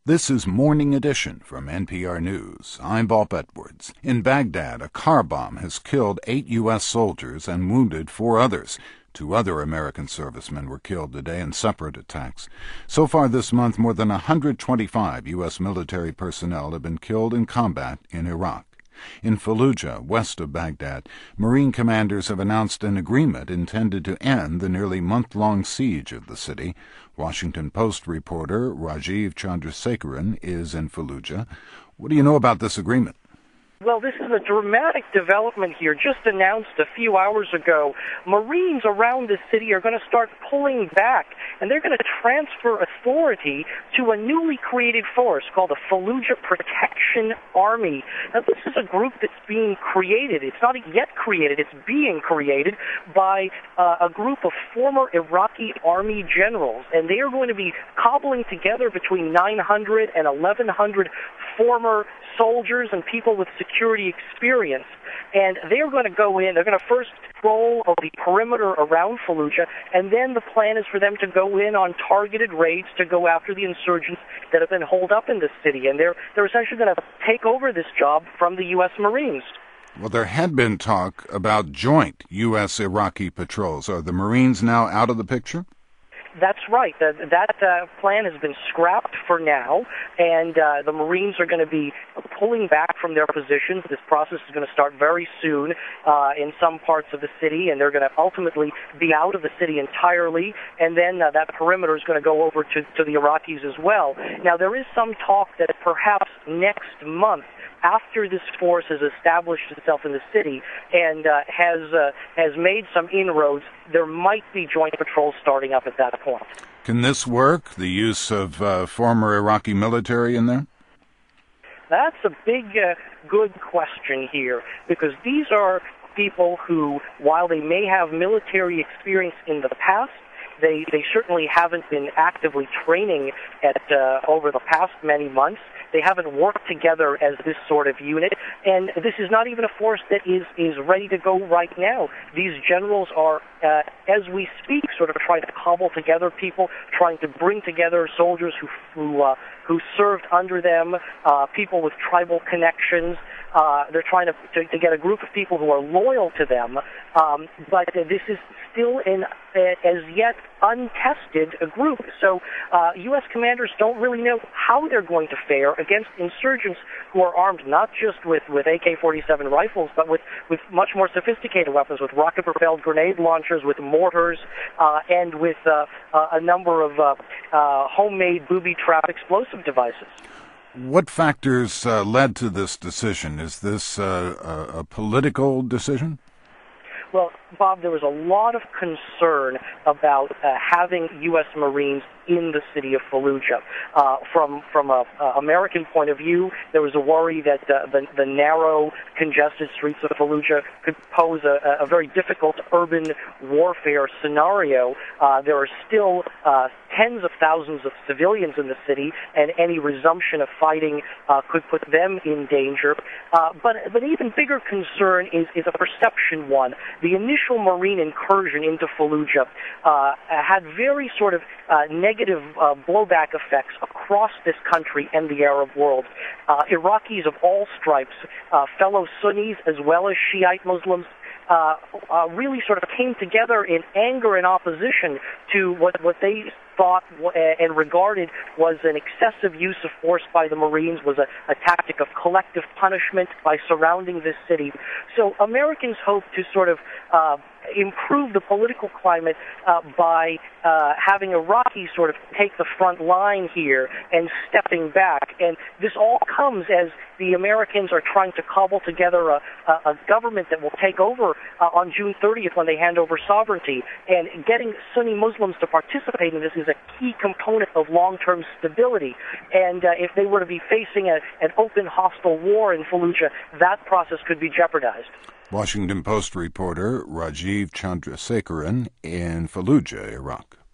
This is Morning Edition from NPR News. I'm Bob Edwards. In Baghdad, a car bomb has killed 8 U.S. soldiers and wounded 4 others. 2 other American servicemen were killed today in separate attacks. So far this month, more than 125 U.S. military personnel have been killed in combat in Iraq. In Fallujah, west of Baghdad, Marine commanders have announced an agreement intended to end the nearly month-long siege of the city. Washington Post reporter Rajiv Chandrasekaran is in Fallujah. What do you know about this agreement? Well, this is a dramatic development here, just announced a few hours ago. Marines around the city are going to start pulling back, and they're going to transfer authority to a newly created force called the Fallujah Protection Army. Now, this is a group that's being created. It's not yet created. It's being created by a group of former Iraqi army generals, and they are going to be cobbling together between 900 and 1,100 former soldiers and people with security experience. And they're going to go in, they're going to first patrol the perimeter around Fallujah, and then the plan is for them to go in on targeted raids to go after the insurgents that have been holed up in the city. And they're essentially going to take over this job from the U.S. Marines. Well, there had been talk about joint U.S.-Iraqi patrols. Are the Marines now out of the picture? That's right. That plan has been scrapped for now, and the Marines are going to be pulling back from their positions. This process is going to start very soon in some parts of the city, and they're going to ultimately be out of the city entirely, and then that perimeter is going to go over to the Iraqis as well. Now, there is some talk that perhaps next month, after this force has established itself in the city and has made some inroads, there might be joint patrols starting up at that point. Can this work, the use of former Iraqi military in there? That's a big, good question here, because these are people who, while they may have military experience in the past, they certainly haven't been actively training over the past many months. They haven't worked together as this sort of unit, and this is not even a force that is ready to go right now. These generals are, as we speak, sort of trying to cobble together people, trying to bring together soldiers who served under them, people with tribal connections. They're trying to get a group of people who are loyal to them, but this is still an as yet untested group. So U.S. commanders don't really know how they're going to fare against insurgents who are armed not just with AK-47 rifles, but with much more sophisticated weapons, with rocket-propelled grenade launchers, with mortars, and with a number of homemade booby-trap explosive devices. What factors led to this decision? Is this a political decision? Well, Bob, there was a lot of concern about having U.S. Marines in the city of Fallujah. From an American point of view, there was a worry that the narrow, congested streets of Fallujah could pose a very difficult urban warfare scenario. There are still tens of thousands of civilians in the city, and any resumption of fighting could put them in danger. But an even bigger concern is a perception one. The initial Marine incursion into Fallujah had very sort of negative blowback effects across this country and the Arab world. Iraqis of all stripes, fellow Sunnis as well as Shiite Muslims, really sort of came together in anger and opposition to what they thought and regarded was an excessive use of force by the Marines, was a tactic of collective punishment by surrounding this city. So Americans hope to sort of improve the political climate by having Iraqis sort of take the front line here and stepping back. And this all comes as the Americans are trying to cobble together a government that will take over on June 30th when they hand over sovereignty. And getting Sunni Muslims to participate in this is a key component of long-term stability. And if they were to be facing an open hostile war in Fallujah, that process could be jeopardized. Washington Post reporter Rajiv Chandrasekaran in Fallujah, Iraq.